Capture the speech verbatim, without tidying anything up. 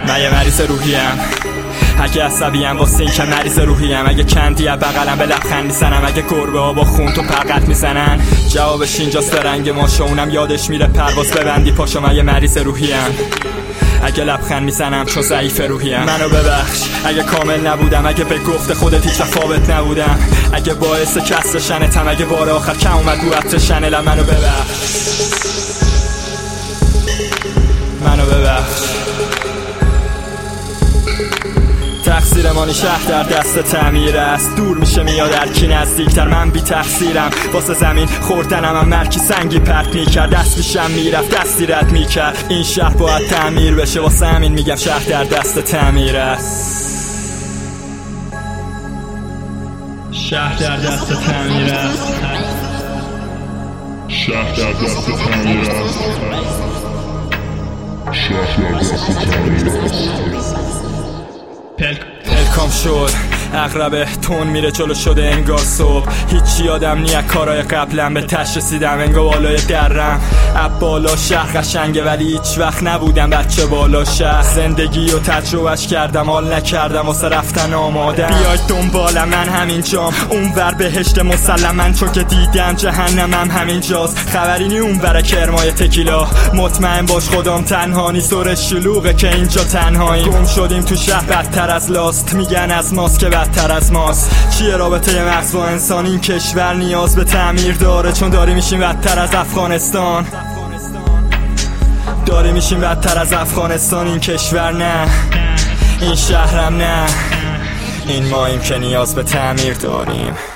من یه مریض روحیم، اگه عصبیم واسه این که مریض روحیم. اگه کندی از بغلم به لبخند میزنم، اگه گربه ها با خون تو پرقت میزنن جوابش اینجاست به رنگ ماشو. اونم یادش میره پرواز ببندی پاشو. من یه مریض روحیم، اگه لبخند میزنم چون ضعیف روحیم. منو ببخش اگه کامل نبودم، اگه به گفت خودت هیچ وفابت نبودم، اگه باعث کسر شنتم، اگه بار آخر کم اومد رو عطر شنلم. منو ببخش، منو ببخش. تقصیر مانی شهر در دست تعمیر است، دور میشه میاد هرکی نزدیکتر. من بی تقصیرم واسه زمین خوردنم، هم مرکی سنگی پرت میکرد، دست میشم میرفت دستی رد میکرد. این شهر باید تعمیر بشه، واسه همین میگم شهر در دست تعمیر است. شهر در دست تعمیر است، شهر در دست تعمیر است، شهر در دست تعمیر است. پلکام شد اغربه تون میره جلو شده انگار صبح. هیچی یادم نی کارای قبلم، به تش رسیدم انگار بالای درم. اب بالا شهر قشنگه ولی هیچ وقت نبودم بچه بالا شهر. زندگی و تجربهش کردم حال نکردم واسه رفتن آمادم. بیاید دنبالم من همین جام، اون ور بهشت مسلمن چون که دیدم جهنمم همین جاست. خبری نی اون ور کرمای تکیلا، مطمئن باش خودم تنها نی. سر شلوغه که اینجا تنهاییم، گم شدیم تو شهر بدتر از لاست. میگن از ماست که بدتر از ماست. چیه رابطه مغز با انسان؟ این کشور نیاز به تعمیر داره، چون داری میشیم بدتر از افغانستان. داری میشیم بدتر از افغانستان. این کشور نه، این شهرم نه، این ماییم که نیاز به تعمیر داریم.